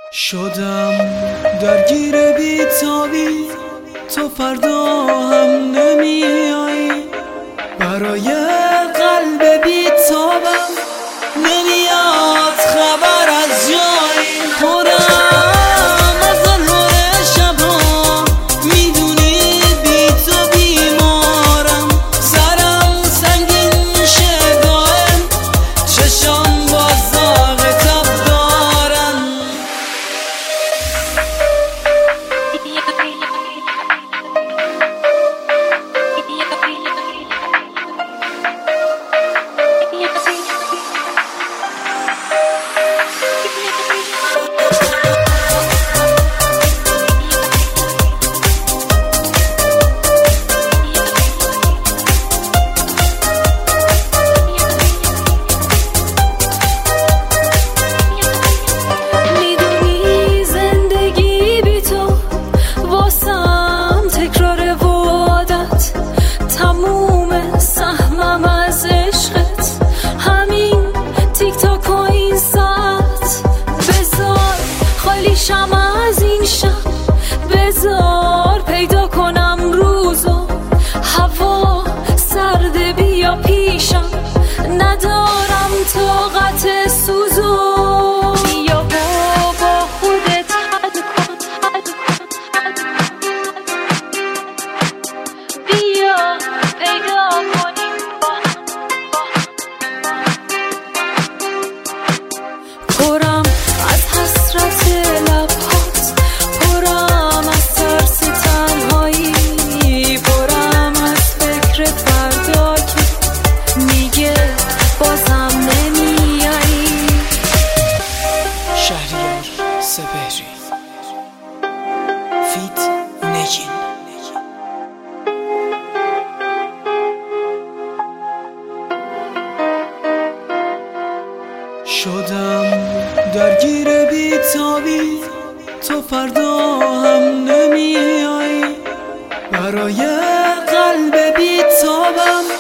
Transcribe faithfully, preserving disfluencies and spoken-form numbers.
شدم درگیر بی‌تابی، تو فردا هم نمیایی. برای قلب بی‌تابم نمیاد خبر از جایی. خودم از انوار شبها میدونی بی تو بیمارم. سرم سنگین میشه دائم، چشام باز داغ تب دارن. شم از این شب بذار پیدا کنم روزو، هوا سرده بیا پیشم، ندارم طاقت سوزو. بیا با با خودت حد کن، بیا پیدا کنیم پرم از حسرت لبهات، پرم از ترس تنهایی، پرم از فکر فردا که میگه بازم نمیایی. شهریار سپهری فیت نگین. شدم درگیر بی‌تابی، تو فردا هم نمیایی. برای قلب بی‌تابم